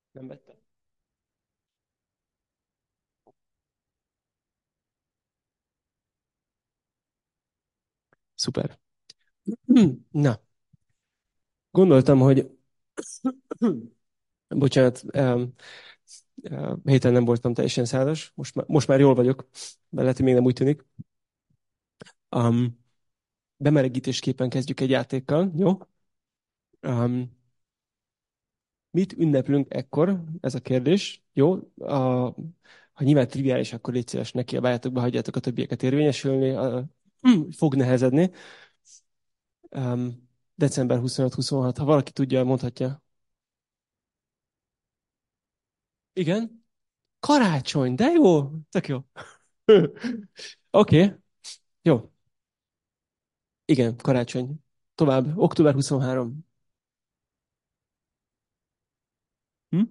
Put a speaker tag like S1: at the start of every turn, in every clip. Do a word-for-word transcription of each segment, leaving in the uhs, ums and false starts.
S1: Nem vettem. Szuper. Na, gondoltam, hogy bocsánat, um, uh, héten nem voltam teljesen százas, most, már- most már jól vagyok, de lehet, hogy még nem úgy tűnik. Um, bemelegítésképpen kezdjük egy játékkal, jó? Um, mit ünneplünk ekkor? Ez a kérdés, jó? A, ha nyilván triviális, akkor légy szíves, ne kiabáljátok be, hagyjátok a többieket érvényesülni. Uh, fog nehezedni. Um, december huszonöt-huszonhat, ha valaki tudja, mondhatja. Igen? Karácsony, de jó, tök jó. Oké, okay, jó. Igen, karácsony. Tovább, október huszonharmadika. Hm?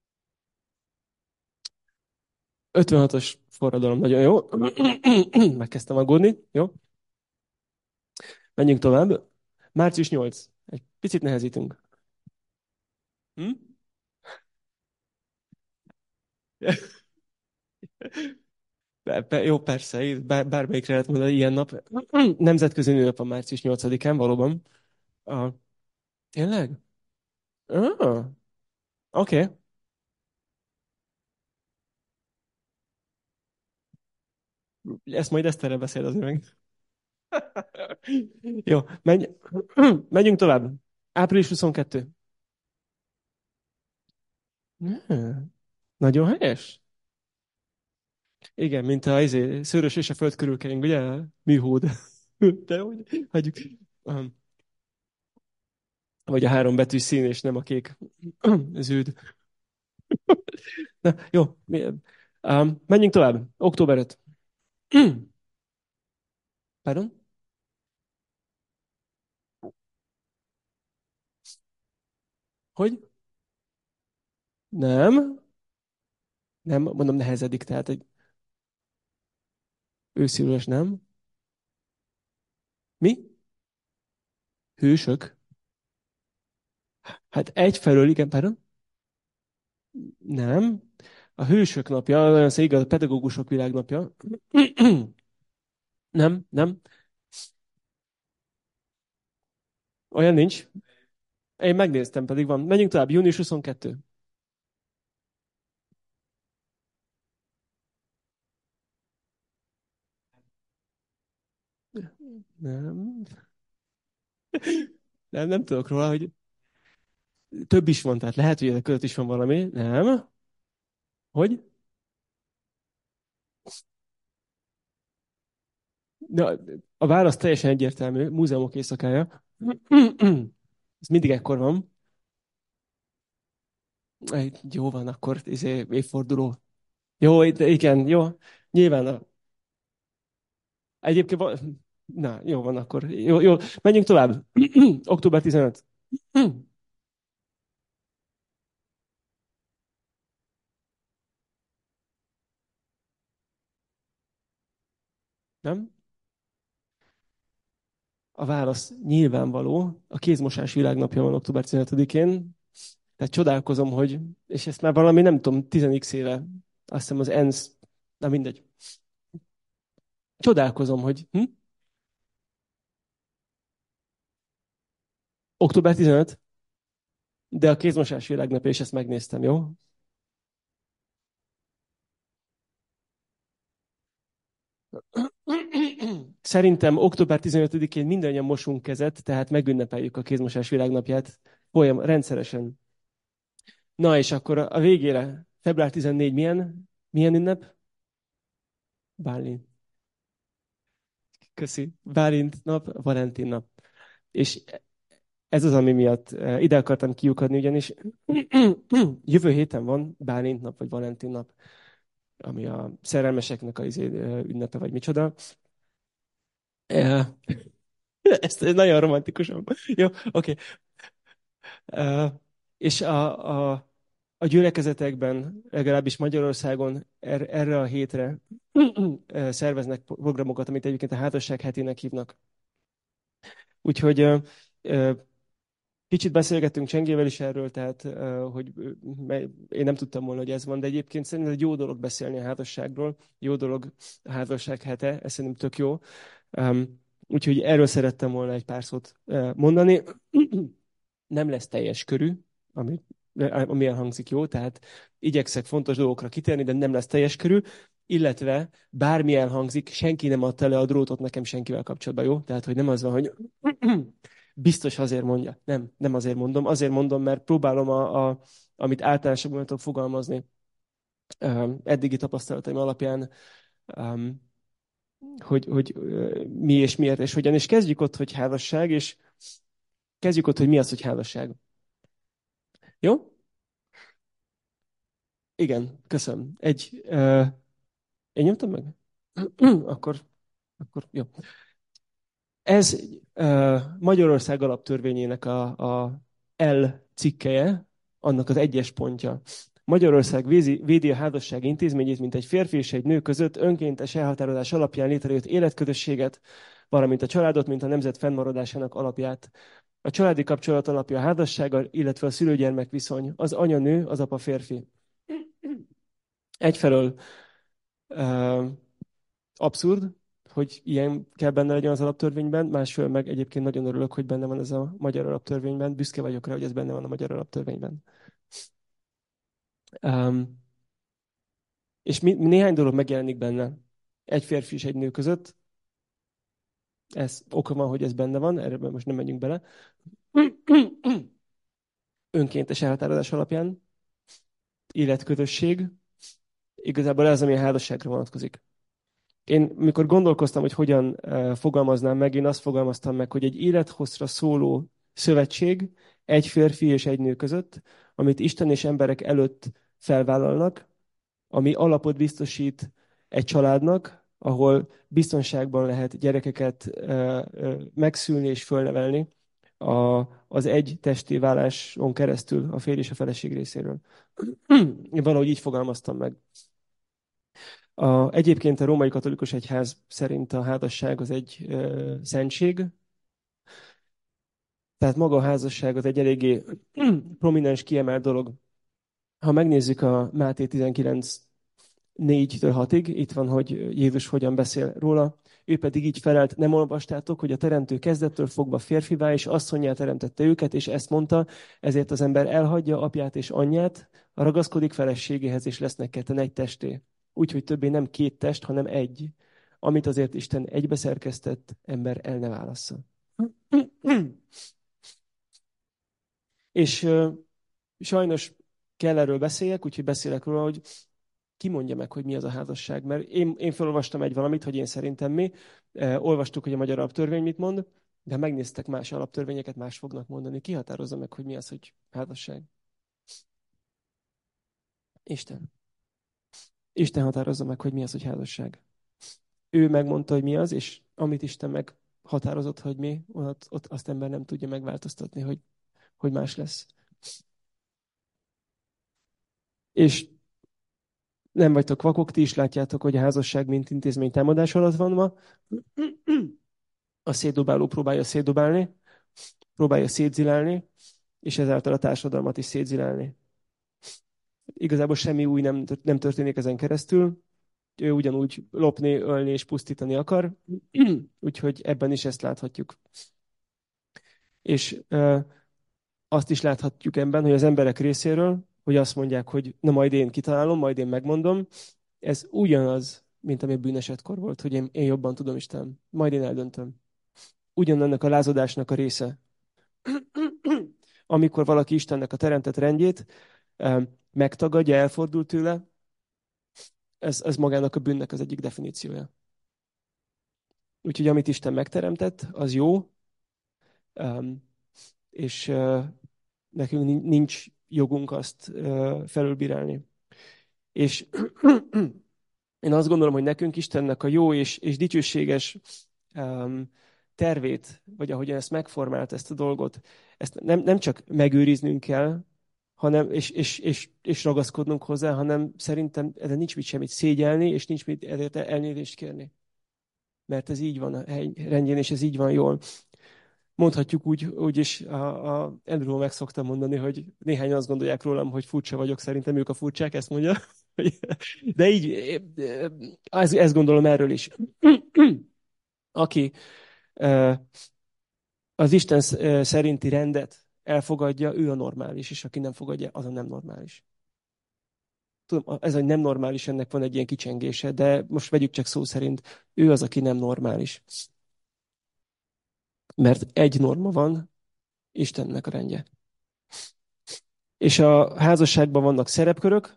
S1: ötvenhatos forradalom, nagyon jó. Megkezdtem aggódni, jó. Menjünk tovább. március nyolcadika. Egy picit nehezítünk. Hm? Be, be, jó, persze, bár, bármelyikre lehet mondani, ilyen nap. Nemzetközi nőnap a március nyolcadikán, valóban. Ah, tényleg? Ah, oké. Okay. Ezt majd Eszterrel beszél az meg. Jó, menj, menjünk tovább. április huszonkettő. Hmm, nagyon helyes. Igen, mint a izé, Szőrös és a föld körül kering, ugye? Műhold. De úgy, hagyjuk. Um, Vagy a három betűs szín, és nem a kék zöld. Na, jó. mi- Um, menjünk tovább. október ötödike. Pardon? Hogy? Nem. Nem, mondom nehezedik, tehát egy őszülős nem. Mi? Hősök? Hát egyfelől, igen, pardon? Nem. A Hősök napja, olyan szép, igaz, a pedagógusok világnapja. Nem, nem. Olyan nincs. Én megnéztem, pedig van. Menjünk tovább. június huszonkettő. Nem. Nem, nem tudok róla, hogy több is van, tehát lehet, hogy ezek között is van valami. Nem. Hogy? Na, a válasz teljesen egyértelmű. Múzeumok éjszakája. Ez mindig ekkor van. Egy, jó van, akkor izé, évforduló. Jó, itt- igen, jó. Nyilván. A, egyébként van, na, jó van akkor. Jó, jó. Menjünk tovább. október tizenötödike. Nem? A válasz nyilvánvaló. A kézmosás világnapja van október tizenötödikén. Tehát csodálkozom, hogy, és ezt már valami, nem tudom, tíz éve, azt hiszem az ENSZ, na mindegy. Csodálkozom, hogy hm? október tizenötödike, de a kézmosás világnapja, és ezt megnéztem, jó? Szerintem október tizenötödikén mindannyian mosunk kezet, tehát megünnepeljük a kézmosás világnapját folyam, rendszeresen. Na és akkor a a végére, február tizennégy milyen, milyen ünnep? Bálint. Köszi. Bálint nap, Valentin nap. És ez az, ami miatt eh, ide akartam kiukadni, ugyanis jövő héten van Bálint nap, vagy Valentin nap, ami a szerelmeseknek a izé, eh, ünnepe, vagy micsoda. Eh, Ezt nagyon romantikusan. Jó, oké. Okay. És a, a, a gyülekezetekben, legalábbis Magyarországon er, erre a hétre eh, szerveznek programokat, amit egyébként a házasság hetének hívnak. Úgyhogy Kicsit beszélgettünk Csengével is erről, tehát uh, hogy uh, én nem tudtam volna, hogy ez van, de egyébként szerintem egy jó dolog beszélni a házasságról, jó dolog a házasság hete, ez szerintem tök jó. Um, úgyhogy erről szerettem volna egy pár szót uh, mondani. Nem lesz teljes körű, ami, ami elhangzik jó, tehát igyekszek fontos dolgokra kitérni, de nem lesz teljes körű, illetve bármi elhangzik, senki nem adta le a drótot nekem senkivel kapcsolatban, jó? Tehát, hogy nem az van, hogy biztos azért mondja. Nem, nem azért mondom. Azért mondom, mert próbálom, a, a, amit általánosabban tudok fogalmazni um, eddigi tapasztalataim alapján, um, hogy, hogy uh, mi és miért és hogyan. És kezdjük ott, hogy házasság, és kezdjük ott, hogy mi az, hogy házasság. Jó? Igen, köszönöm. Egy, uh, én nyomtam meg? akkor, akkor jó. Ez uh, Magyarország alaptörvényének a, a L cikkelye, annak az egyes pontja. Magyarország vézi, védi a házasság intézményét, mint egy férfi és egy nő között önkéntes elhatározás alapján létrejött életközösséget, valamint a családot, mint a nemzet fennmaradásának alapját. A családi kapcsolat alapja a házassága, illetve a szülő-gyermek viszony. Az anya nő, az apa férfi. Egyfelől uh, abszurd, hogy ilyen kell benne legyen az alaptörvényben, másfél meg egyébként nagyon örülök, hogy benne van ez a magyar alaptörvényben, büszke vagyok rá, hogy ez benne van a magyar alaptörvényben. Um, és mi, néhány dolog megjelenik benne. Egy férfi és egy nő között. Ez oka van, hogy ez benne van, erre most nem menjünk bele. Önkéntes elhatározás alapján. Életkötösség. Igazából ez, ami a házasságra vonatkozik. Én, mikor gondolkoztam, hogy hogyan uh, fogalmaznám meg, én azt fogalmaztam meg, hogy egy élethosszra szóló szövetség egy férfi és egy nő között, amit Isten és emberek előtt felvállalnak, ami alapot biztosít egy családnak, ahol biztonságban lehet gyerekeket uh, uh, megszülni és fölnevelni a, az egy testi váláson keresztül a férj és a feleség részéről. Én valahogy így fogalmaztam meg. A, egyébként a római katolikus egyház szerint a házasság az egy ö, szentség, tehát maga a házasság az egy eléggé prominens, kiemelt dolog. Ha megnézzük a Máté tizenkilenc négytől hatig, itt van, hogy Jézus hogyan beszél róla. Ő pedig így felelt, nem olvastátok, hogy a teremtő kezdettől fogva férfivá és asszonnyá teremtette őket, és ezt mondta, ezért az ember elhagyja apját és anyját, ragaszkodik feleségéhez, és lesznek ketten egy testé. Úgyhogy többé nem két test, hanem egy, amit azért Isten egybeszerkesztett, ember el ne válassza. És uh, sajnos kell erről beszéljek, úgyhogy beszélek róla, hogy ki mondja meg, hogy mi az a házasság. Mert én, én felolvastam egy valamit, hogy én szerintem mi. Eh, olvastuk, hogy a magyar alaptörvény mit mond, de ha megnéztek más alaptörvényeket, más fognak mondani. Ki határozza meg, hogy mi az, hogy házasság? Isten. Isten határozza meg, hogy mi az, hogy házasság. Ő megmondta, hogy mi az, és amit Isten meghatározott, hogy mi, ott, ott azt ember nem tudja megváltoztatni, hogy, hogy más lesz. És nem vagytok vakok, ti is látjátok, hogy a házasság mint intézmény támadás alatt van ma. A szétdobáló próbálja szétdobálni, próbálja szétzilálni, és ezáltal a társadalmat is szétzilálni. Igazából semmi új nem, nem történik ezen keresztül. Ő ugyanúgy lopni, ölni és pusztítani akar, úgyhogy ebben is ezt láthatjuk. És e, azt is láthatjuk ebben, hogy az emberek részéről, hogy azt mondják, hogy na majd én kitalálom, majd én megmondom, ez ugyanaz, mint ami bűnesetkor volt, hogy én, én jobban tudom, Isten, majd én eldöntöm. Ugyanannak a lázadásnak a része. Amikor valaki Istennek a teremtett rendjét megtagadja, elfordul tőle, ez, ez magának a bűnnek az egyik definíciója. Úgyhogy amit Isten megteremtett, az jó, és nekünk nincs jogunk azt felülbírálni. És én azt gondolom, hogy nekünk Istennek a jó és, és dicsőséges tervét, vagy ahogyan ezt megformált, ezt a dolgot, ezt nem, nem csak megőriznünk kell, hanem, és, és, és, és ragaszkodnunk hozzá, hanem szerintem ezen nincs mit semmit szégyelni, és nincs mit ezért elnézést kérni. Mert ez így van a rendjén, és ez így van jól. Mondhatjuk úgy, úgy is, a, a Andrew meg szokta mondani, hogy néhányan azt gondolják rólam, hogy furcsa vagyok, szerintem ők a furcsák, ezt mondja. De így, ez, ezt gondolom erről is. Aki az Isten szerinti rendet elfogadja, ő a normális, és aki nem fogadja, az a nem normális. Tudom, ez a nem normális, ennek van egy ilyen kicsengése, de most vegyük csak szó szerint, ő az, aki nem normális. Mert egy norma van, Istennek a rendje. És a házasságban vannak szerepkörök,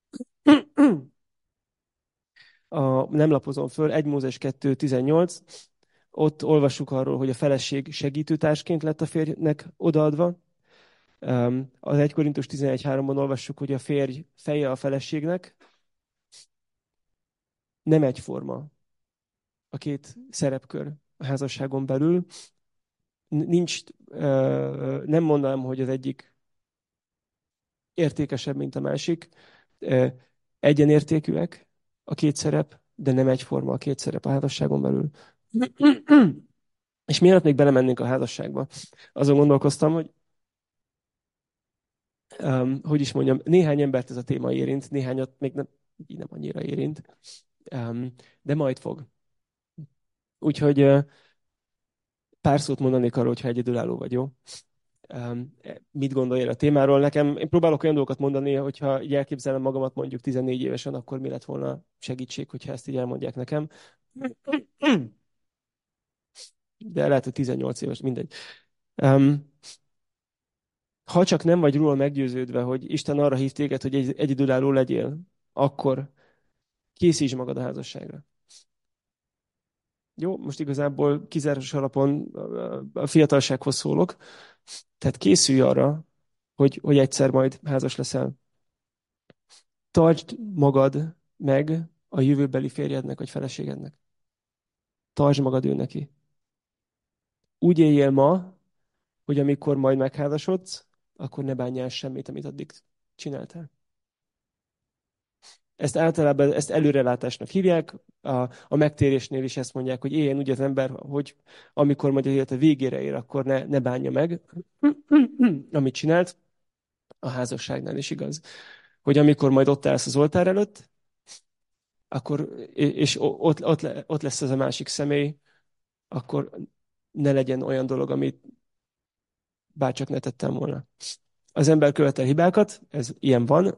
S1: a, nem lapozom föl, egy Mózes kettő tizennyolc, ott olvassuk arról, hogy a feleség segítőtársként lett a férjnek odaadva. Az egy Korintus tizenegy háromban olvassuk, hogy a férj feje a feleségnek. Nem egyforma a két szerepkör a házasságon belül. Nincs, nem mondanám, hogy az egyik értékesebb, mint a másik. Egyenértékűek a két szerep, de nem egyforma a két szerep a házasságon belül. És mielőtt még belemennénk a házasságba, azon gondolkoztam, hogy um, hogy is mondjam, néhány embert ez a téma érint, néhányat még nem, így nem annyira érint, um, de majd fog. Úgyhogy uh, pár szót mondanék arról, hogyha egyedülálló vagy, jó? Um, mit gondolj a témáról? Nekem, én próbálok olyan dolgokat mondani, hogyha így elképzelem magamat mondjuk tizennégy évesen, akkor mi lett volna segítség, hogyha ezt így elmondják nekem. De lehet, hogy tizennyolc éves, mindegy. Um, ha csak nem vagy róla meggyőződve, hogy Isten arra hív téged, hogy egy, egyedülálló legyél, akkor készíts magad a házasságra. Jó, most igazából kizáros alapon a fiatalsághoz szólok. Tehát készülj arra, hogy, hogy egyszer majd házas leszel. Tartsd magad meg a jövőbeli férjednek vagy feleségednek. Tartsd magad ő neki. Úgy éljél ma, hogy amikor majd megházasodsz, akkor ne bánjál semmit, amit addig csináltál. Ezt általában ezt előrelátásnak hívják, a, a megtérésnél is ezt mondják, hogy éljen úgy az ember, hogy amikor majd az élete végére ér, akkor ne, ne bánja meg, amit csinált. A házasságnál is igaz. Hogy amikor majd ott állsz az oltár előtt, akkor, és ott, ott, ott lesz ez a másik személy, akkor ne legyen olyan dolog, amit bárcsak ne tettem volna. Az ember követel hibákat, ez ilyen van,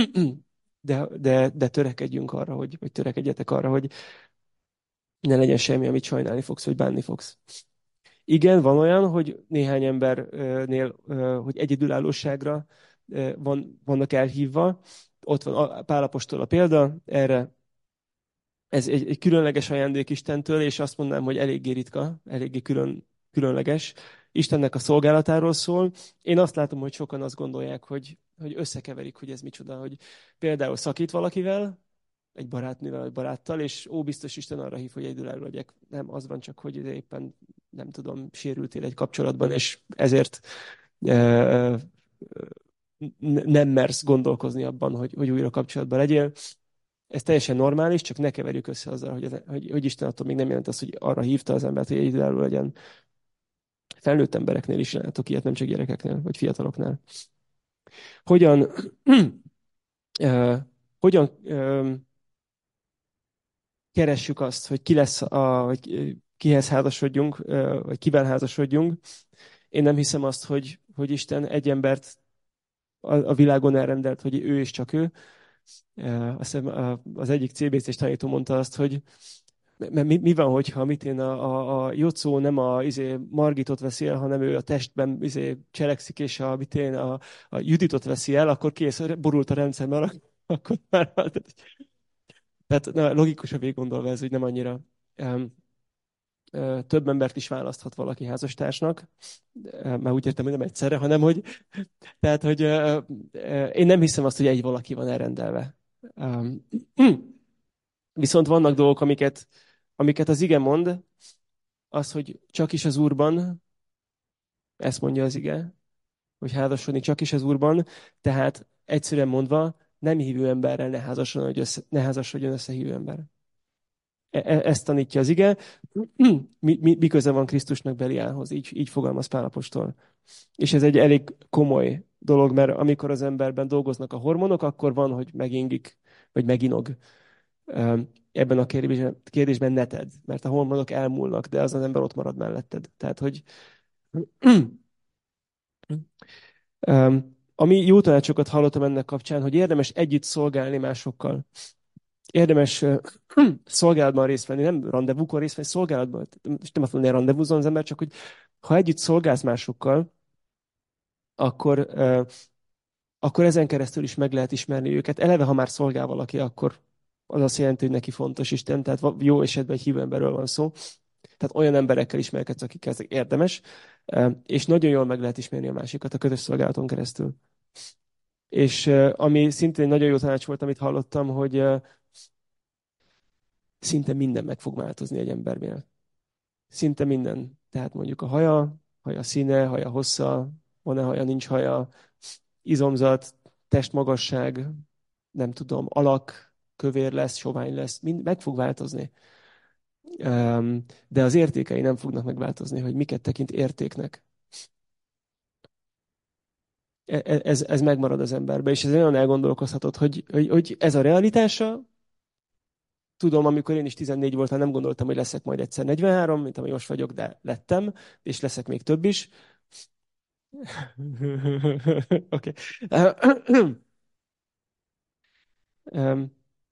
S1: de, de, de törekedjünk arra, hogy, hogy törekedjetek arra, hogy ne legyen semmi, amit sajnálni fogsz, vagy bánni fogsz. Igen, van olyan, hogy néhány embernél, hogy egyedülállóságra van, vannak elhívva. Ott van a Pál apostol a példa erre. Ez egy, egy különleges ajándék Istentől, és azt mondanám, hogy eléggé ritka, eléggé külön, különleges. Istennek a szolgálatáról szól. Én azt látom, hogy sokan azt gondolják, hogy, hogy összekeverik, hogy ez micsoda, hogy például szakít valakivel, egy barátnővel, vagy baráttal, és ó, biztos Isten arra hív, hogy egyedülálló legyek. Nem, az van csak, hogy éppen, nem tudom, sérültél egy kapcsolatban, és ezért e, e, nem mersz gondolkozni abban, hogy, hogy újra kapcsolatban legyél. Ez teljesen normális, csak ne keverjük össze azzal, hogy, az, hogy, hogy Isten attól még nem jelent azt, hogy arra hívta az embert, hogy egyedülálló legyen. Felnőtt embereknél is látok ilyet, nem csak gyerekeknél, vagy fiataloknál. Hogyan, e, hogyan e, keressük azt, hogy ki lesz a, hogy kihez házasodjunk, vagy kivel házasodjunk. Én nem hiszem azt, hogy, hogy Isten egy embert a, a világon elrendelt, hogy ő és csak ő. Azt hiszem az egyik cé bé cés tanító mondta azt, hogy mert mi, mi van, hogyha mit én a, a, a Jocó nem a izé, Margitot veszi el, hanem ő a testben izé, cselekszik, és a, mit én, a, a Juditot veszi el, akkor kész, borult a rendszer, mert akkor már tehát na, logikusabb végig gondolva ez, hogy nem annyira um, uh, több embert is választhat valaki házastársnak, uh, már úgy értem, hogy nem egyszerre, hanem hogy, tehát, hogy uh, uh, én nem hiszem azt, hogy egy valaki van elrendelve. Um, viszont vannak dolgok, amiket, amiket az ige mond, az, hogy csak is az Úrban, ezt mondja az ige, hogy házasodni csak is az Úrban, tehát egyszerűen mondva, nem hívő emberrel ne házasodjon, hogy össze, ne házasodjon össze hívő ember. E- e- ezt tanítja az ige. Mi, mi, mi köze van Krisztusnak Beliálhoz? Így, így fogalmaz Pál apostol. És ez egy elég komoly dolog, mert amikor az emberben dolgoznak a hormonok, akkor van, hogy megingik, vagy meginog. Öm, Ebben a kérdésben, kérdésben ne tedd, mert a hormonok elmúlnak, de az az ember ott marad melletted. Tehát, hogy öm, ami jó tanácsokat hallottam ennek kapcsán, hogy érdemes együtt szolgálni másokkal. Érdemes ö, szolgálatban részt venni, nem rendezvúkon részt venni, szolgálatban. És nem azt mondani, hogy rendezvúzon az ember, csak hogy ha együtt szolgálsz másokkal, akkor ö, akkor ezen keresztül is meg lehet ismerni őket. Eleve, ha már szolgál valaki, akkor az azt jelenti, hogy neki fontos Isten, tehát jó esetben egy hívő emberről van szó. Tehát olyan emberekkel ismerkedsz, akikkel ez érdemes, és nagyon jól meg lehet ismerni a másikat a közös szolgálaton keresztül. És ami szintén nagyon jó tanács volt, amit hallottam, hogy szinte minden meg fog változni egy embernél. Szinte minden. Tehát mondjuk a haja, haja színe, haja hossza, van-e haja, nincs haja, izomzat, testmagasság, nem tudom, alak, kövér lesz, sovány lesz, mind meg fog változni. Um, de az értékei nem fognak megváltozni, hogy miket tekint értéknek. E- e- Ez, ez megmarad az emberbe, és ez olyan elgondolkozhatod, hogy, hogy, hogy ez a realitása. Tudom, amikor én is tizennégy voltam, nem gondoltam, hogy leszek majd egyszer negyvenhárom, mint ami most vagyok, de lettem, és leszek még több is. Oké. Um,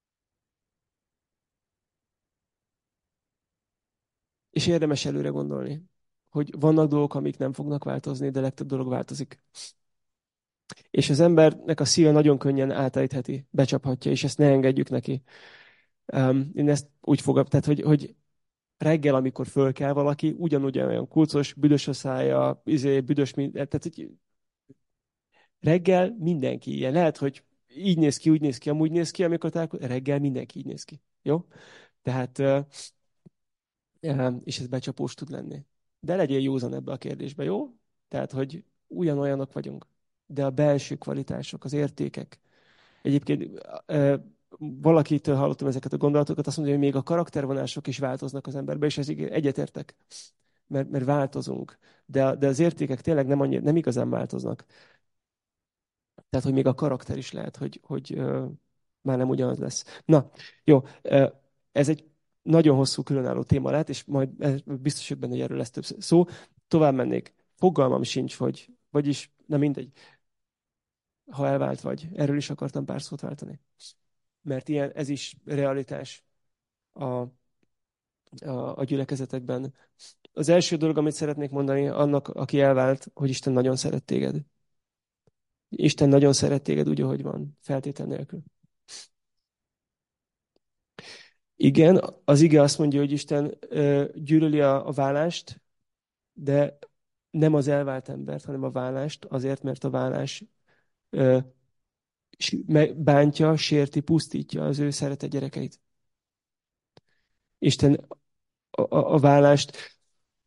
S1: és érdemes előre gondolni, hogy vannak dolgok, amik nem fognak változni, de legtöbb dolog változik. És az embernek a szíve nagyon könnyen átejtheti, becsaphatja, és ezt ne engedjük neki. Um, én ezt úgy fogom, tehát, hogy, hogy reggel, amikor föl kell valaki, ugyanúgy olyan kulcos, büdös a szája, izé, büdös, minden, tehát hogy reggel mindenki ilyen. Lehet, hogy így néz ki, úgy néz ki, amúgy néz ki, amikor találkozunk, reggel mindenki így néz ki. Jó? Tehát, uh, um, és ez becsapós tud lenni. De legyél józan ebbe a kérdésbe, jó? Tehát, hogy ugyanolyanok vagyunk. De a belső kvalitások, az értékek, egyébként ö, valakitől hallottam ezeket a gondolatokat, azt mondja, hogy még a karaktervonások is változnak az emberben, és ez egyetértek, mert, mert változunk. De, de az értékek tényleg nem, annyi, nem igazán változnak. Tehát, hogy még a karakter is lehet, hogy, hogy ö, már nem ugyanaz lesz. Na, jó, ö, ez egy nagyon hosszú különálló téma lehet, és majd biztos, hogy benne, hogy erről lesz több szó. Tovább mennék. Fogalmam sincs, hogy, vagyis, na mindegy, ha elvált vagy. Erről is akartam pár szót váltani. Mert ilyen, ez is realitás a, a, a gyülekezetekben. Az első dolog, amit szeretnék mondani annak, aki elvált, hogy Isten nagyon szeret téged. Isten nagyon szeret téged úgy, ahogy van, feltétel nélkül. Igen, az ige azt mondja, hogy Isten ö, gyűlöli a, a vállást, de nem az elvált embert, hanem a vállást, azért, mert a vállás ö, bántja, sérti, pusztítja az ő szeretett gyerekeit. Isten a, a, a vállást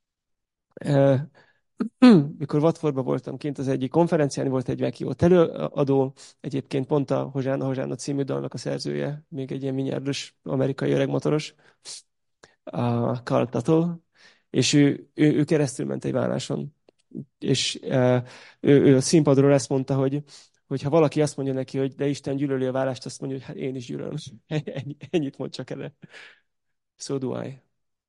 S1: mikor Watfordban voltam kint az egyik konferencián, volt egy meghívott előadó, egyébként pont a Hozsána Hozsána című dalnak a szerzője, még egy ilyen milliárdos amerikai öreg motoros, a Carl Tuttle, és ő, ő, ő keresztül ment egy válláson. És uh, ő, ő a színpadról ezt mondta, hogy, hogy ha valaki azt mondja neki, hogy de Isten gyűlöli a vállást, azt mondja, hogy hát én is gyűlölöm. Ennyi, ennyit mond csak erre. So do I.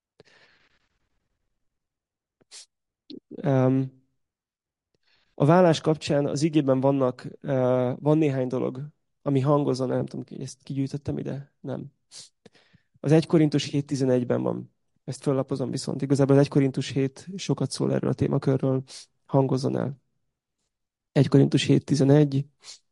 S1: Um, A vállás kapcsán az igében vannak, uh, van néhány dolog, ami hangozon, nem tudom, ezt kigyűjtöttem ide? Nem. Az egy Korintus hét tizenegyben van. Ezt föllapozom viszont. Igazából az egy Korintus hét sokat szól erről a témakörről. Hangozzon el. egy Korintus hét tizenegy.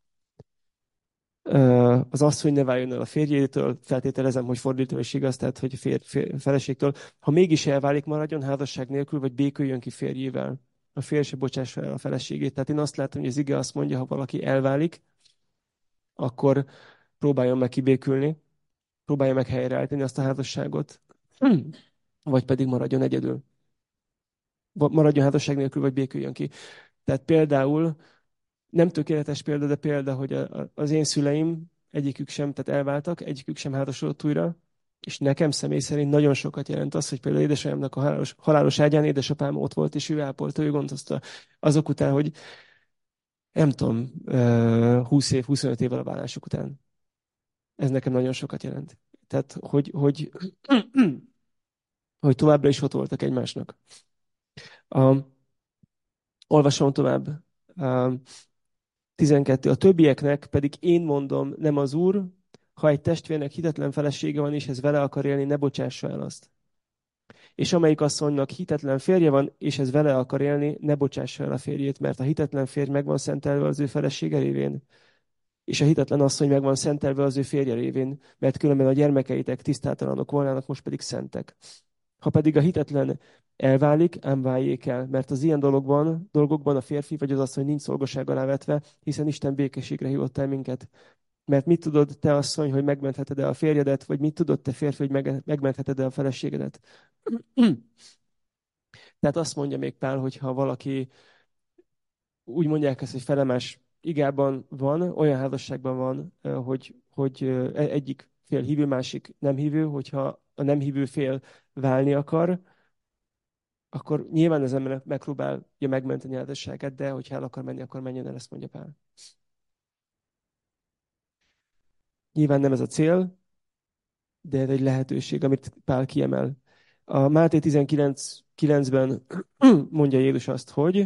S1: Uh, az asszony ne váljon el a férjétől, feltételezem, hogy fordítva is igaz, tehát hogy fér, fér, feleségtől. Ha mégis elválik, maradjon házasság nélkül, vagy béküljön ki férjével. A férj se bocsássa el a feleségét. Tehát én azt látom, hogy az ige azt mondja, ha valaki elválik, akkor próbáljon meg kibékülni, próbálja meg helyreállítani azt a házasságot, hmm. vagy pedig maradjon egyedül. Maradjon házasság nélkül, vagy béküljön ki. Tehát például, nem tökéletes példa, de példa, hogy a, a, az én szüleim egyikük sem, tehát elváltak, egyikük sem házasodott újra, És nekem személy szerint nagyon sokat jelent az, hogy például édesanyámnak a halálos, halálos ágyán édesapám ott volt, és ő ápolta, ő gondozta. Azok után, hogy nem tudom, húsz év, huszonöt évvel a vállások után. Ez nekem nagyon sokat jelent. Tehát, hogy, hogy, hogy továbbra is ott voltak egymásnak. Um, olvasom tovább. Um, tizenkettő. A többieknek pedig én mondom, nem az Úr, ha egy testvérnek hitetlen felesége van, és ez vele akar élni, ne bocsássa el azt. És amelyik asszonynak hitetlen férje van, és ez vele akar élni, ne bocsássa el a férjét, mert a hitetlen férj meg van szentelve az ő felesége révén, és a hitetlen asszony meg van szentelve az ő férje révén, mert különben a gyermekeitek tisztátalanok volnának, most pedig szentek. Ha pedig a hitetlen elválik, ám váljék el, mert az ilyen dologban, dolgokban a férfi vagy az asszony nincs szolgaság alá vetve, hiszen Isten békességre hívott el minket. Mert mit tudod, te asszony, hogy megmentheted-e a férjedet, vagy mit tudod, te férfi, hogy meg- megmentheted-e a feleségedet? Tehát azt mondja még Pál, hogy ha valaki úgy mondják ezt, hogy felemás igában van, olyan házasságban van, hogy, hogy egyik fél hívő, másik nem hívő, hogyha a nem hívő fél válni akar, akkor nyilván az ember megpróbálja megmenteni a házasságát, de hogyha el akar menni, akkor menjen el, ezt mondja Pál. Nyilván nem ez a cél, de ez egy lehetőség, amit Pál kiemel. A Máté tizenkilenc kilencben mondja Jézus azt, hogy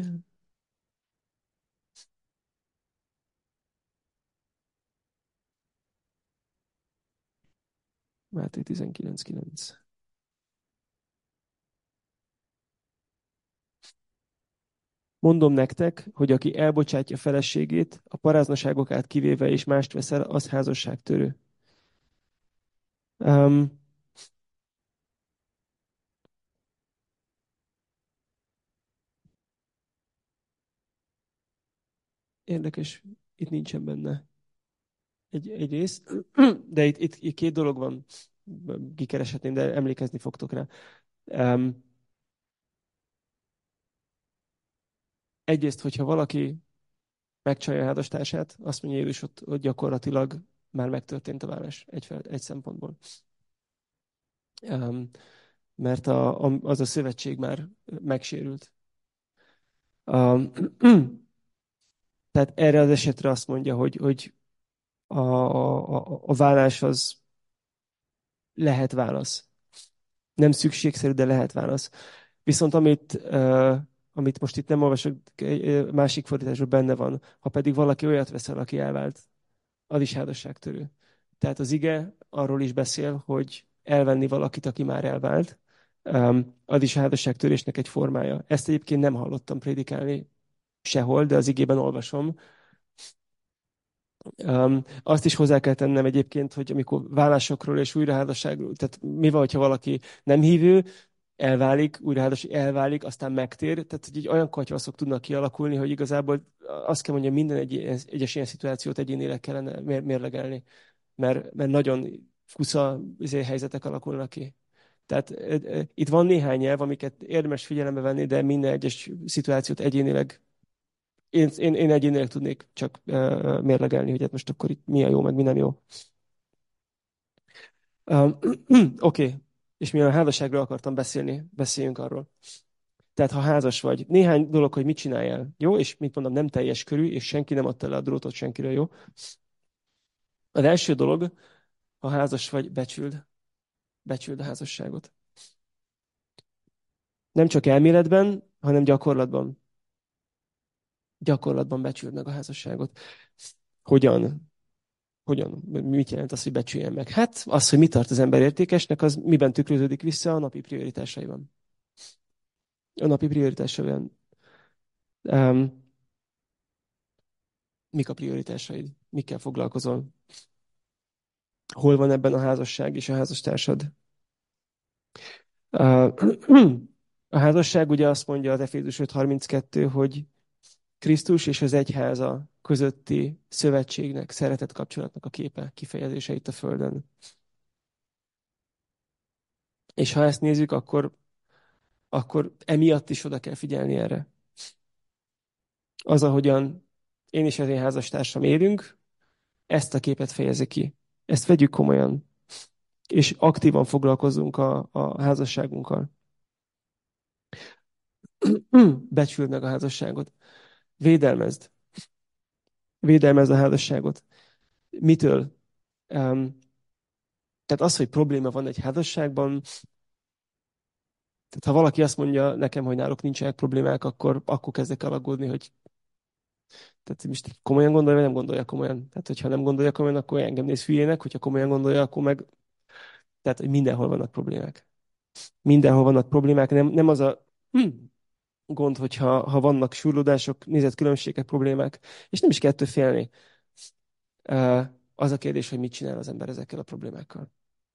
S1: Máté tizenkilenc kilenc. Mondom nektek, hogy aki elbocsátja feleségét, a paráznaságokát kivéve és mást veszel, az házasságtörő. Um, érdekes, itt nincsen benne egy, egy rész, de itt, itt, itt két dolog van, kikereshetném, de emlékezni fogtok rá. Um, egyrészt, hogyha valaki megcsalja a házastársát, azt mondja Jézus, ott, ott gyakorlatilag már megtörtént a vállás egy, fel, egy szempontból. Um, mert a, a, az a szövetség már megsérült. Um, tehát erre az esetre azt mondja, hogy, hogy a, a, a vállás az lehet válasz. Nem szükségszerű, de lehet válasz. Viszont amit, uh, amit most itt nem olvasok, másik fordításban benne van, ha pedig valaki olyat veszel, aki elvált, az is házasságtörő. Tehát az ige arról is beszél, hogy elvenni valakit, aki már elvált, um, az is a házasságtörésnek egy formája. Ezt egyébként nem hallottam prédikálni sehol, de az igében olvasom. Um, azt is hozzá kell tennem egyébként, hogy amikor vállásokról és újraházasságról, tehát mi van, hogyha valaki nem hívő, elválik, újraházas, elválik, aztán megtér, tehát hogy így olyan katyvaszok tudnak kialakulni, hogy igazából azt kell mondjam, minden egy, egyes ilyen szituációt egyénileg kellene mér, mérlegelni, mert, mert nagyon fusza izé, helyzetek alakulnak ki. Tehát e, e, itt van néhány nyelv, amiket érdemes figyelembe venni, de minden egyes szituációt egyénileg én, én, én egyénileg tudnék csak uh, mérlegelni, hogy hát most akkor itt mi a jó, meg mi nem jó. Um, Oké, okay. És mivel a házasságról akartam beszélni, beszéljünk arról. Tehát ha házas vagy, néhány dolog, hogy mit csináljál, jó? És mit mondom, nem teljes körű, és senki nem adta le a drótot senkire, jó? Az első dolog, ha házas vagy, becsüld. Becsüld a házasságot. Nem csak elméletben, hanem gyakorlatban. Gyakorlatban becsüld meg a házasságot. Hogyan? Hogyan? Mit jelent az, hogy becsüljen meg? Hát az, hogy mi tart az ember értékesnek, az miben tükröződik vissza a napi prioritásaiban. A napi prioritásaiban. Um, mik a prioritásaid? Mikkel foglalkozol? Hol van ebben a házasság és a házastársad? Uh, a házasság ugye azt mondja az Efézus öt harminckettő, hogy Krisztus és az egyháza közötti szövetségnek, szeretett kapcsolatnak a képe, kifejezése itt a Földön. És ha ezt nézzük, akkor, akkor emiatt is oda kell figyelni erre. Az, ahogyan én és az én házastársam élünk, ezt a képet fejezi ki. Ezt vegyük komolyan. és aktívan foglalkozzunk a, a házasságunkkal. Becsüld meg a házasságot. Védelmezd. Védelmezd a házasságot. Mitől? Um, tehát az, hogy probléma van egy házasságban, tehát ha valaki azt mondja nekem, hogy náluk nincsenek problémák, akkor, akkor kezdek el aggódni, hogy tehát most komolyan gondolja, vagy nem gondolja komolyan. Tehát, hogyha nem gondolja komolyan, akkor engem néz hülyének, hogyha komolyan gondolja, akkor meg... Tehát, hogy mindenhol vannak problémák. Mindenhol vannak problémák. Nem, nem az a hm, gond, hogyha ha vannak surlódások, nézetkülönbségek, problémák, és nem is kell ettől félni. Uh, az a kérdés, hogy mit csinál az ember ezekkel a problémákkal.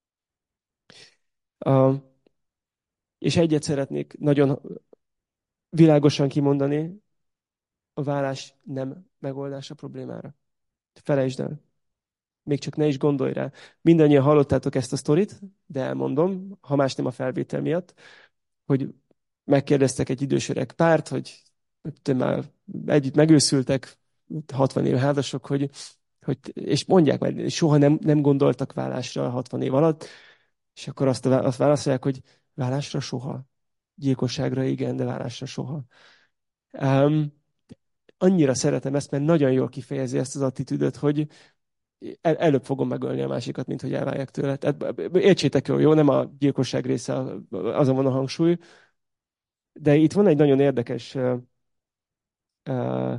S1: Uh, és egyet szeretnék nagyon világosan kimondani, a vállás nem megoldás a problémára. Felejtsd el. Még csak ne is gondolj rá. Mindannyian hallottátok ezt a sztorit, de elmondom, ha más nem a felvétel miatt, hogy megkérdeztek egy idős öreg párt, hogy már együtt megőszültek, hatvan év házasok, hogy, hogy, és mondják már, soha nem, nem gondoltak vállásra hatvan év alatt, és akkor azt, azt válaszolják, hogy vállásra soha. Gyilkosságra igen, de vállásra soha. Um, annyira szeretem ezt, mert nagyon jól kifejezi ezt az attitűdöt, hogy el, előbb fogom megölni a másikat, mint hogy elválják tőle. Tehát értsétek jól, jó? Nem a gyilkosság része, azon van a hangsúly. De itt van egy nagyon érdekes uh, uh,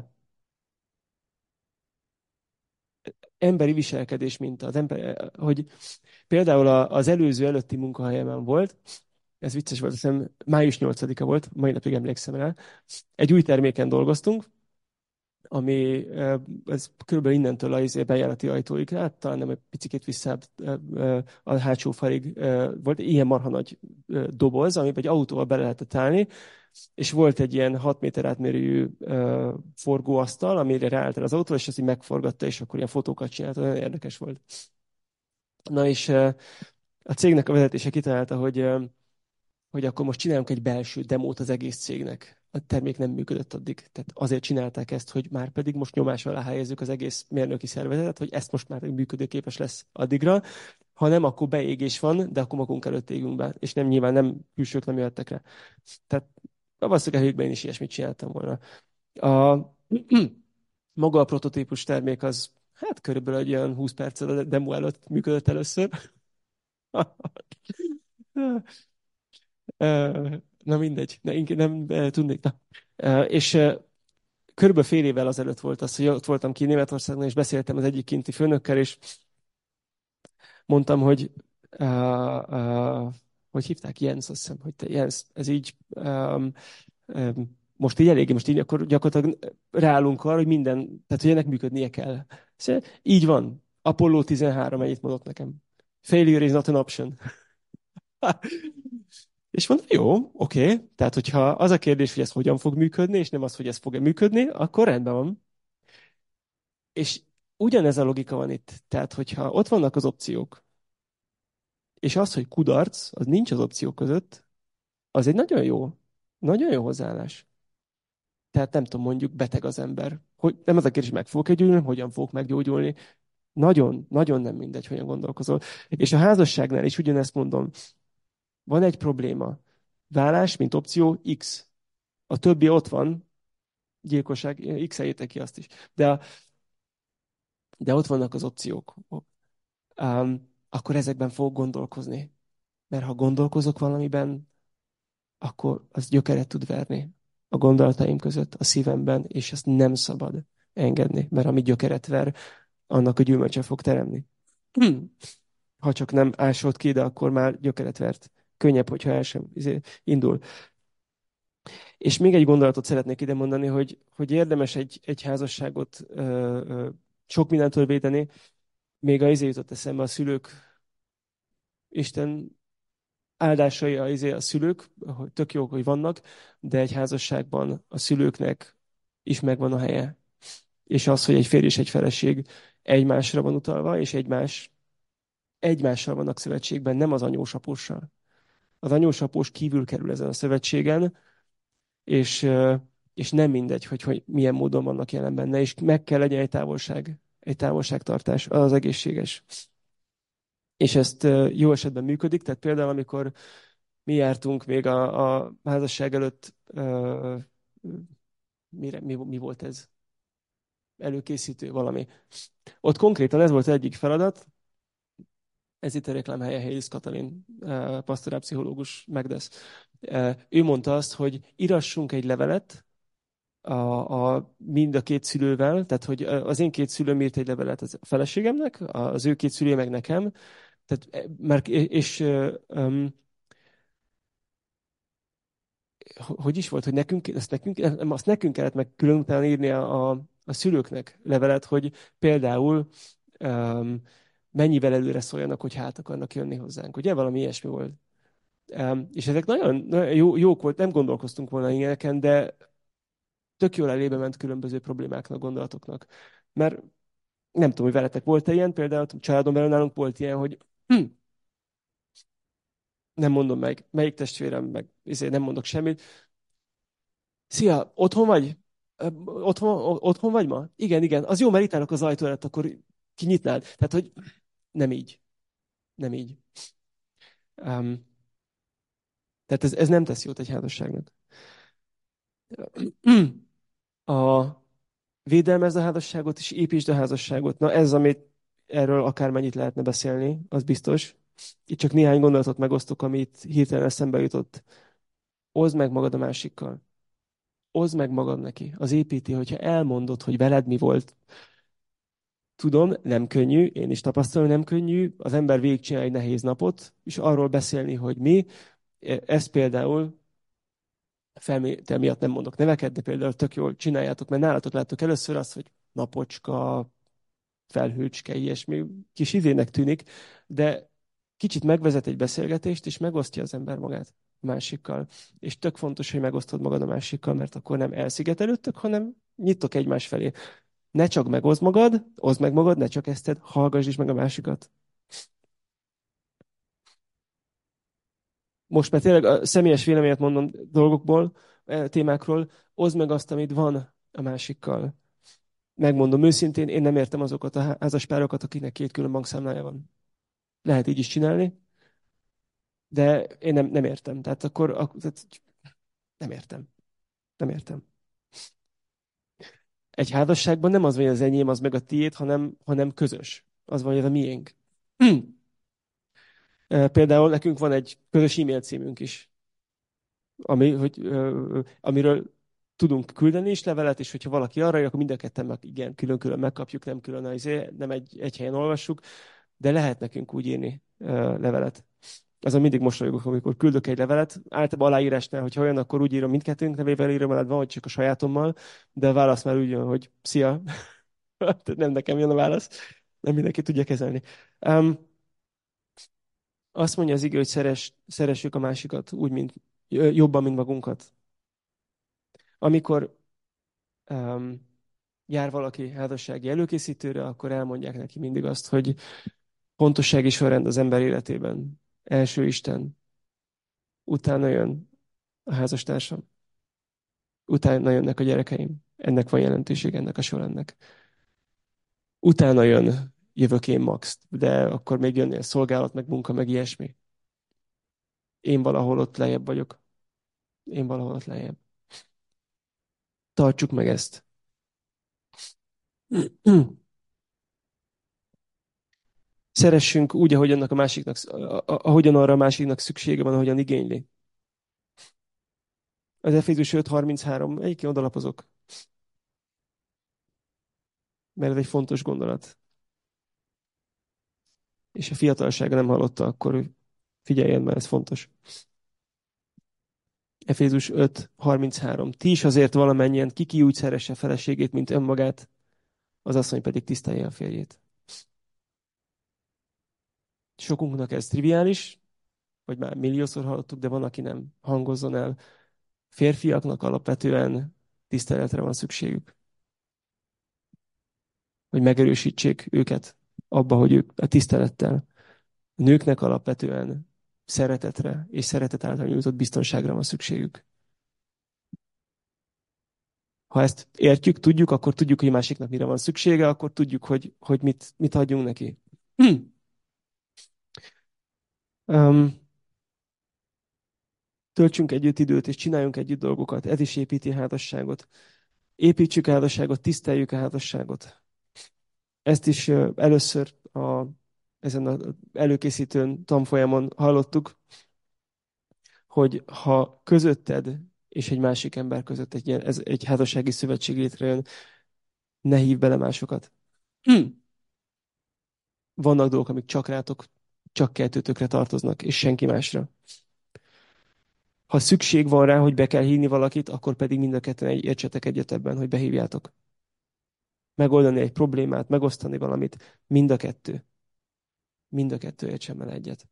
S1: emberi viselkedés minta. Az ember, hogy például a, az előző előtti munkahelyemen volt, ez vicces volt, azt hiszem május nyolcadika volt, mai napig emlékszem rá, egy új terméken dolgoztunk, ami ez körülbelül innentől a izé bejárati ajtóig, hát talán nem egy picit visszább a hátsó falig volt, ilyen marha nagy doboz, amiben egy autóval bele lehetett állni, és volt egy ilyen hat méter átmérőjű forgóasztal, amire ráállt el az autó, és azt így megforgatta, és akkor ilyen fotókat csinált, nagyon érdekes volt. Na és a cégnek a vezetése kitalálta, hogy hogy akkor most csináljunk egy belső demót az egész cégnek. A termék nem működött addig. Tehát azért csinálták ezt, hogy már pedig most nyomás alá helyezzük az egész mérnöki szervezetet, hogy ezt most már működőképes lesz addigra. Ha nem, akkor beégés van, de akkor magunk előtt égünk be. És nem nyilván nem külsők nem jöttek rá. Tehát valószínűleg a helyükben én is ilyesmit csináltam volna. A, maga a prototípus termék az hát körülbelül egy olyan húsz perccel a demo előtt működött először. Na mindegy, ne, inkább nem eh, tudnék. Na. Eh, És eh, körülbelül fél évvel azelőtt volt az, hogy ott voltam ki Németországban, és beszéltem az egyik kinti főnökkel, és mondtam, hogy uh, uh, hogy hívták, Jens, azt hiszem, hogy te Jens, ez így um, um, most így eléggé, most így akkor gyakorlatilag ráállunk arra, hogy minden, tehát hogy ennek működnie kell. Szóval, így van. Apollo tizenhárom ennyit mondott nekem. Failure is not an option. És mondom, jó, oké. Okay. Tehát, hogyha az a kérdés, hogy ez hogyan fog működni, és nem az, hogy ez fog-e működni, akkor rendben van. És ugyanez a logika van itt. Tehát, hogyha ott vannak az opciók, és az, hogy kudarc, az nincs az opciók között, az egy nagyon jó, nagyon jó hozzáállás. Tehát nem tudom, mondjuk beteg az ember. Hogy, nem az a kérdés, hogy meg fogok-e gyógyulni, hogyan fogok meggyógyulni. Nagyon, nagyon nem mindegy, hogyan gondolkozol. És a házasságnál is ugyanezt mondom. Van egy probléma. Vállás, mint opció X. A többi ott van, gyilkosság, x-eljétek ki azt is. De, a, de ott vannak az opciók. Um, akkor ezekben fogok gondolkozni. Mert ha gondolkozok valamiben, akkor az gyökeret tud verni a gondolataim között, a szívemben, és ezt nem szabad engedni, mert ami gyökeret ver, annak a gyümölcse fog teremni. Ha csak nem ásod ki, de akkor már gyökeret vert. Könnyebb, hogyha el sem izé, indul. És még egy gondolatot szeretnék ide mondani, hogy, hogy érdemes egy, egy házasságot ö, ö, sok mindentől védeni. Még a izé jutott eszembe a szülők, Isten áldásai a, izé, a szülők, hogy tök jók, hogy vannak, de egy házasságban a szülőknek is megvan a helye. És az, hogy egy férj és egy feleség egymásra van utalva, és egymás, egymással vannak szövetségben, nem az anyósapóssal. Az anyósapós kívül kerül ezen a szövetségen, és, és nem mindegy, hogy, hogy milyen módon vannak jelen benne, és meg kell legyen egy távolság, egy távolságtartás, az egészséges. És ezt ö, jó esetben működik, tehát például amikor mi jártunk még a, a házasság előtt, ö, mire, mi, mi volt ez? Előkészítő valami. Ott konkrétan ez volt az egyik feladat, ez itt a reklámhelye Hayes Katalin, eh, pasztorálpszichológus, Megdesz. Eh, Ő mondta azt, hogy írassunk egy levelet a, a, mind a két szülővel, tehát hogy az én két szülőm írt egy levelet a feleségemnek, az ő két szülő meg nekem, tehát, eh, már, és um, hogy is volt, hogy nekünk, azt nekünk, azt nekünk kellett meg külön utána írni a, a, a szülőknek levelet, hogy például um, mennyivel előre szóljanak, hogy hát akarnak jönni hozzánk. Ugye valami ilyesmi volt. Um, és ezek nagyon, nagyon jó, jók volt, nem gondolkoztunk volna ilyeneken, de tök jól elébe ment különböző problémáknak, gondolatoknak. Mert nem tudom, hogy veletek volt-e ilyen, például a családon belül nálunk volt ilyen, hogy hm, nem mondom meg, melyik testvérem, meg ezért nem mondok semmit. Szia, otthon vagy? Ö, Otthon, otthon vagy ma? Igen, igen. Az jó, mert itt állok az ajtó előtt, akkor kinyitnád. Tehát, hogy nem így. Nem így. Um, tehát ez, ez nem tesz jót egy házasságnak. A védelmezd a házasságot, és építsd a házasságot. Na ez, amit erről akármennyit lehetne beszélni, az biztos. Itt csak néhány gondolatot megosztok, amit hirtelen eszembe jutott. Oszd meg magad a másikkal. Oszd meg magad neki. Az építi, hogyha elmondod, hogy veled mi volt. Tudom, nem könnyű, én is tapasztalom, nem könnyű. Az ember végigcsinál egy nehéz napot, és arról beszélni, hogy mi. Ez például felmétel miatt nem mondok neveket, de például tök jól csináljátok, mert nálatok láttok először azt, hogy napocska, felhőcske, ilyesmi kis izének tűnik, de kicsit megvezet egy beszélgetést, és megosztja az ember magát a másikkal. És tök fontos, hogy megosztod magad a másikkal, mert akkor nem elszigetelődtök, hanem nyitok egymás felé. Ne csak megoszd magad, oszd meg magad, ne csak ezt tedd, hallgass is meg a másikat. Most már tényleg a személyes véleményet mondom dolgokból, eh, témákról, oszd meg azt, amit van a másikkal. Megmondom őszintén, én nem értem azokat a házaspárokat, akiknek két külön bankszámlája van. Lehet így is csinálni, de én nem, nem értem. Tehát akkor ak- tehát nem értem. Nem értem. Egy házasságban nem az van, hogy az enyém, az meg a tiéd, hanem, hanem közös. Az van, hogy ez a miénk. Eh, Például nekünk van egy közös e-mail címünk is, ami, hogy, ö, amiről tudunk küldeni is levelet, és hogyha valaki arra jön, akkor mind a ketten meg, igen, külön-külön megkapjuk, nem külön, azért, nem egy, egy helyen olvassuk, de lehet nekünk úgy írni ö, levelet. Azon mindig mosolygok, amikor küldök egy levelet. Általában aláírásnál, hogyha olyan, akkor úgy írom, mindkettőnk nevével írom, mert van, hogy csak a sajátommal, de a válasz már úgy jön, hogy szia. Tehát nem nekem jön a válasz. Nem mindenki tudja kezelni. Um, azt mondja az ige, hogy szeres, szeressük a másikat úgy, mint jobban, mint magunkat. Amikor um, jár valaki házassági előkészítőre, akkor elmondják neki mindig azt, hogy pontossági sorrend az ember életében. Első Isten, utána jön a házastársam, utána jönnek a gyerekeim. Ennek van jelentőség, ennek a sorrendnek. Utána jön, jövök én max, de akkor még jönnél szolgálat, meg munka, meg ilyesmi. Én valahol ott lejjebb vagyok. Én valahol ott lejjebb. Tartsuk meg ezt. Szeressünk úgy, ahogy annak a másiknak, ahogyan arra a másiknak szüksége van, ahogyan igényli. Az Efézus öt harminchárom, egyébként odalapozok, mert ez egy fontos gondolat. És a fiatalsága nem hallotta, akkor figyeljen, mert ez fontos. Efézus öt harminchárom. Ti is azért valamennyien kiki úgy szeresse feleségét, mint önmagát, az asszony pedig tisztelje a férjét. Sokunknak ez triviális, vagy már milliószor hallottuk, de van, aki nem. Hangozzon el. Férfiaknak alapvetően tiszteletre van szükségük. Hogy megerősítsék őket abba, hogy ők a tisztelettel. A nőknek alapvetően szeretetre és szeretet által nyújtott biztonságra van szükségük. Ha ezt értjük, tudjuk, akkor tudjuk, hogy a másiknak mire van szüksége, akkor tudjuk, hogy, hogy mit, mit adjunk neki. Um, töltsünk együtt időt, és csináljunk együtt dolgokat. Ez is építi a házasságot. Építsük a házasságot, tiszteljük a házasságot. Ezt is uh, először a, ezen az előkészítőn tanfolyamon hallottuk, hogy ha közötted és egy másik ember között egy, ilyen, ez egy házassági szövetség létrejön, ne hívj bele másokat. Hm. Vannak dolgok, amik csak rátok, csak kettőtökre tartoznak, és senki másra. Ha szükség van rá, hogy be kell hívni valakit, akkor pedig mind a ketten egy, értsetek egyet ebben, hogy behívjátok. Megoldani egy problémát, megosztani valamit, mind a kettő. Mind a kettő értsen vele egyet.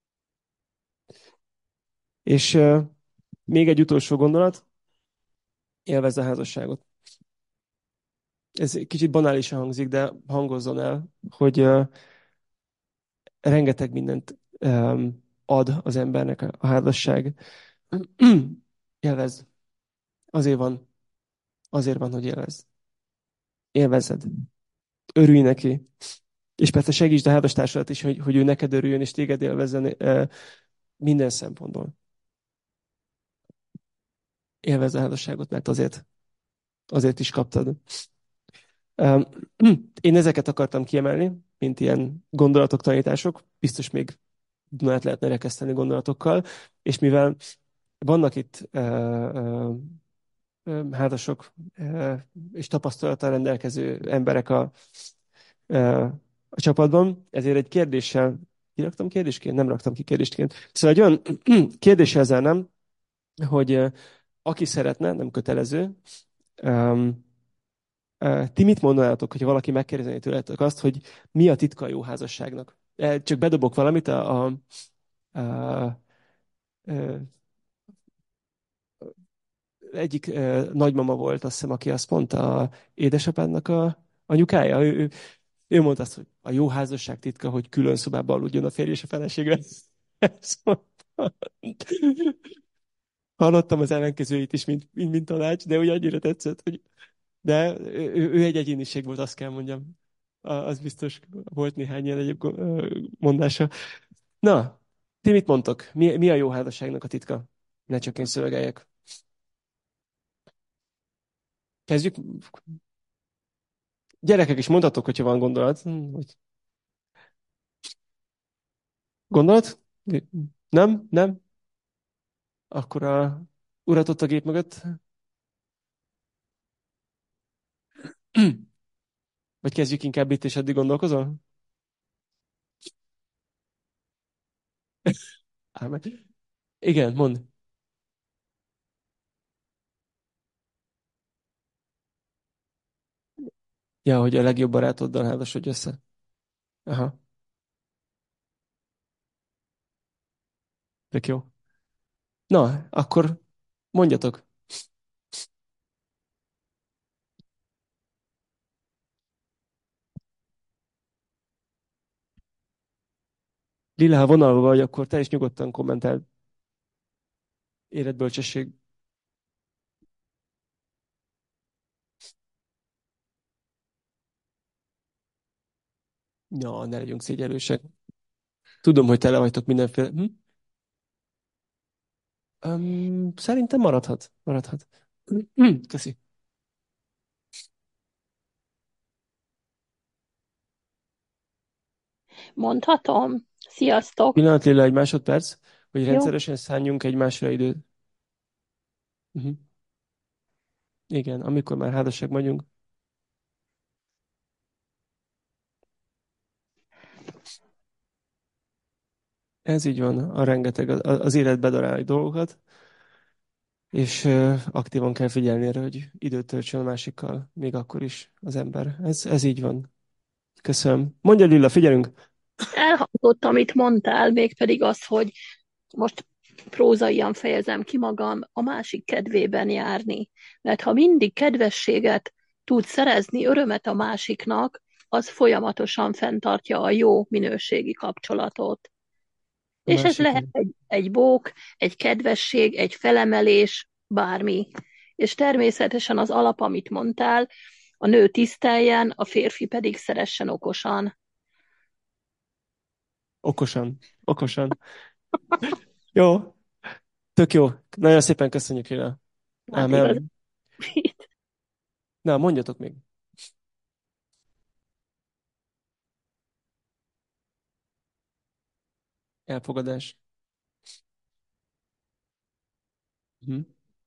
S1: És uh, még egy utolsó gondolat, élvezz a házasságot. Ez kicsit banálisan hangzik, de hangozzon el, hogy uh, rengeteg mindent um, ad az embernek a, a házasság. Élvezd. Azért van, azért van, hogy élvezd. Élvezed. Örülj neki. És persze segítsd a házastársadat is, hogy, hogy ő neked örüljön, és téged élvezzen uh, minden szempontból. Élvezd a házasságot, mert azért, azért is kaptad. Um, én ezeket akartam kiemelni, mint ilyen gondolatok, tanítások. Biztos még Dunát lehetne rekeszteni gondolatokkal. És mivel vannak itt uh, uh, házasok uh, és tapasztalattal rendelkező emberek a, uh, a csapatban, ezért egy kérdéssel, kiraktam kérdésként? Nem raktam ki kérdésként. Szóval egy olyan kérdéssel zárnám, hogy uh, aki szeretne, nem kötelező, um, uh, ti mit mondanátok, hogyha valaki megkérdezné tőletek azt, hogy mi a titka a jó házasságnak? Uh, csak bedobok valamit, a, a, a, a egyik uh, nagymama volt, azt hiszem, aki azt mondta, a édesapádnak a anyukája. Ő, ő, ő mondta azt, hogy a jó házasság titka, hogy külön szobában aludjon a férj és a feleségre. Ezt mondta. Hallottam az ellenkezőit is, mint, mint, mint tanács, de úgy annyira tetszett, hogy de ő, ő egy egyéniség volt, azt kell mondjam. A- Az biztos volt néhány ilyen egyéb go- ö, mondása. Na, ti mit mondtok? Mi, mi a jó házasságnak a titka? Ne csak én szövegeljek. Kezdjük. Gyerekek is mondhatok, hogyha van gondolat. Hm, hogy- Gondolat? Nem? Nem? Akkor a urat ott a gép mögött? Vagy kezdjük inkább itt, és addig gondolkozol? Ámen. Igen, mond. Ja, hogy a legjobb barátoddal házasodj össze. Aha, tök jó. Na, akkor mondjatok. Lila, ha vonalba vagy, akkor te is nyugodtan kommentáld. Életbölcsesség. Ja, ne legyünk szégyelősek. Tudom, hogy tele vagytok mindenféle. Hm? Um, szerintem maradhat. Maradhat. Hm, köszi.
S2: Mondhatom? Sziasztok!
S1: Pillanat, Lilla, egy másodperc, hogy
S2: Jó?
S1: rendszeresen szálljunk egymásra időt. Uh-huh. Igen, amikor már házasság vagyunk. Ez így van, a rengeteg, az, az élet bedarál dolgokat, és uh, aktívan kell figyelni erre, hogy időt töltsön a másikkal, még akkor is az ember. Ez, ez így van. Köszönöm. Mondja, Lilla, figyelünk!
S2: Elhangzott, amit mondtál, mégpedig az, hogy most prózaian fejezem ki magam, a másik kedvében járni. Mert ha mindig kedvességet tud szerezni, örömet a másiknak, az folyamatosan fenntartja a jó minőségi kapcsolatot.
S1: A
S2: És ez
S1: másik.
S2: lehet egy, egy bók, egy kedvesség, egy felemelés, bármi. És természetesen az alap, amit mondtál, a nő tiszteljen, a férfi pedig szeressen okosan.
S1: Okosan. Okosan. Jó, tök jó. Nagyon szépen köszönjük, Lila.
S2: Hát igaz.
S1: Ámen. Na, mondjatok még. Elfogadás. Mhm.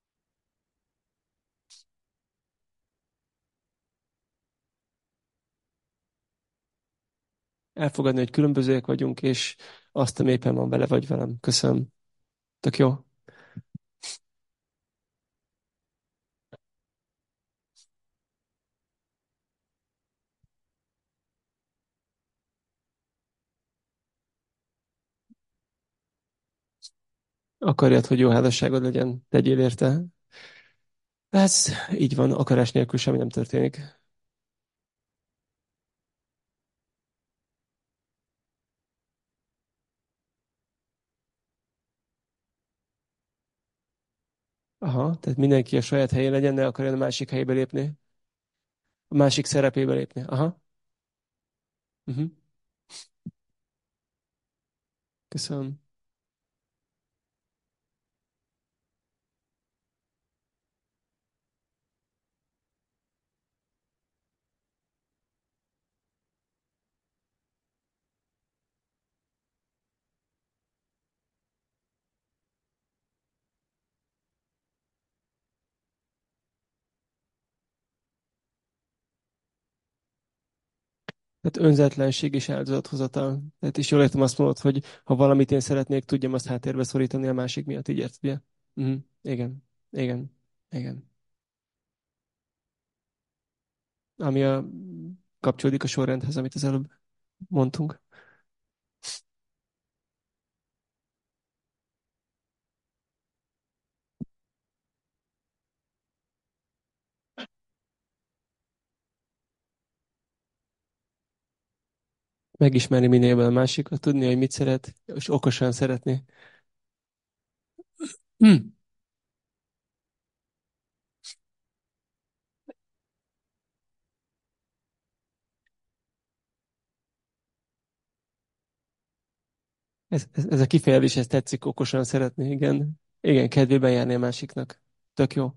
S1: Elfogadni, hogy különbözőek vagyunk, és azt, ami éppen van vele vagy velem. Köszönöm. Tök jó. Akarjad, hogy jó házasságod legyen, tegyél érte. Ez így van, akarás nélkül semmi nem történik. Aha, tehát mindenki a saját helyén legyen, ne akarjon a másik helyébe lépni. A másik szerepébe lépni. Aha. Uh-huh. Köszönöm. Tehát önzetlenség és áldozathozatal. Tehát is jól értem, azt mondod, hogy ha valamit én szeretnék, tudjam azt háttérbe szorítani a másik miatt, így érted, ugye? Uh-huh. Igen. Igen. Igen. Ami a, kapcsolódik a sorrendhez, amit az előbb mondtunk. Megismerni minél jobban a másikat, tudni, hogy mit szeret, és okosan szeretni. Hm. Ez, ez, ez a kifejezés, ez tetszik, okosan szeretni, igen. Igen, kedvében járni a másiknak. Tök jó.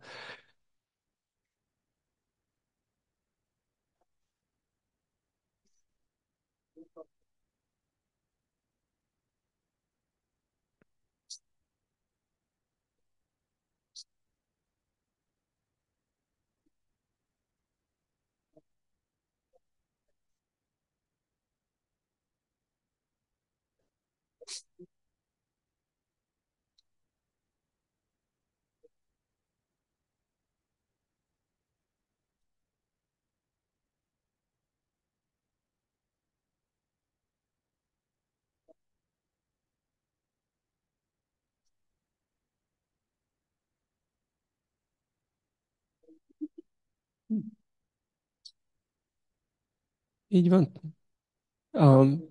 S1: Így van. Um,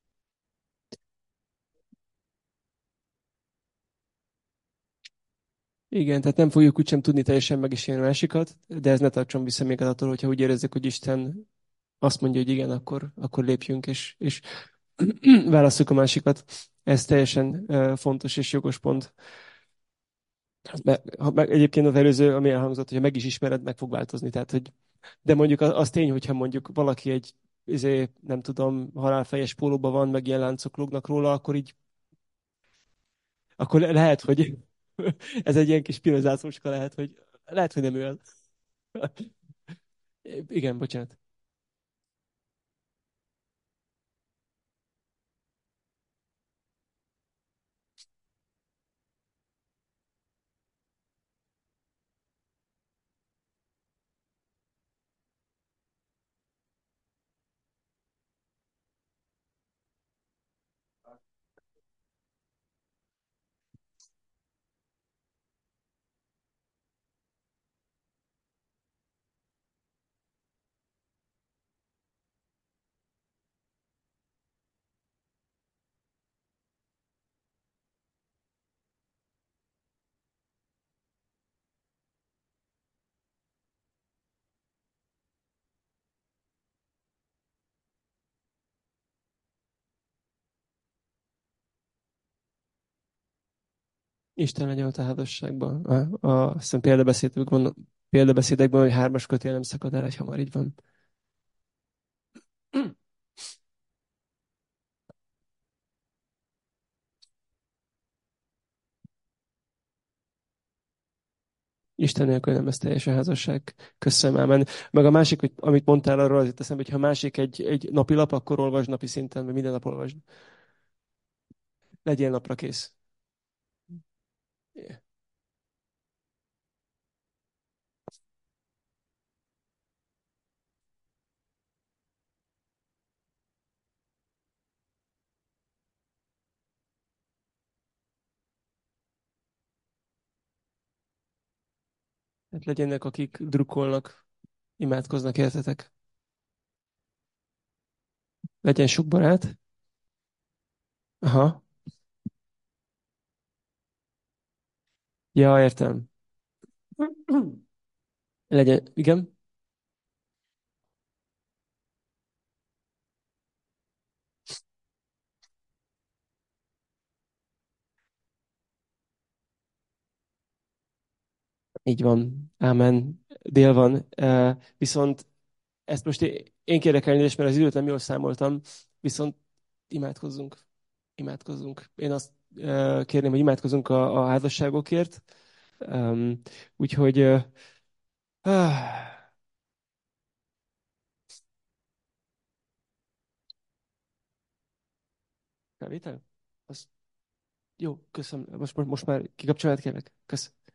S1: igen, tehát nem fogjuk úgysem tudni teljesen megismerni a másikat, de ez ne tartson vissza még attól, hogyha úgy érezzük, hogy Isten azt mondja, hogy igen, akkor, akkor lépjünk, és, és válasszuk a másikat. Ez teljesen uh, fontos és jogos pont. Mert, ha meg, egyébként az előző, ami elhangzott, hogyha meg is ismered, meg fog változni. Tehát, hogy, de mondjuk az, az tény, hogyha mondjuk valaki egy, izé, nem tudom, halálfejes pólóban van, meg ilyen láncok lógnak róla, akkor így, akkor le- lehet, hogy ez egy ilyen kis pinozászóska lehet, hogy lehet, hogy nem ő. Igen, bocsánat. Isten legyen ott a házasságban. A, a, azt hiszem példabeszédekben, példabeszédekben, hogy hármas kötél nem szakad el, egy hamar így van. Isten nélkül nem lesz teljes a házasság. Köszönöm, ámen. Meg a másik, hogy, amit mondtál arról, az itt eszembe, hogy ha a másik egy, egy napi lap, akkor olvasd napi szinten, vagy minden nap olvasd. Legyél napra kész. Hát legyenek, akik drukkolnak, imádkoznak, értetek. Legyen sok barát. Aha. Ja, értem. Legyen, igen. Így van. Ámen. Dél van. Uh, viszont ezt most én én kérek elnézést, mert az időt nem jól számoltam, viszont imádkozzunk. Imádkozzunk. Én azt uh, kérném, hogy imádkozzunk a, a házasságokért. Um, úgyhogy uh, uh, felvétel? Az, jó, köszönöm. Most, most, most már kikapcsolát kérlek. Köszönöm.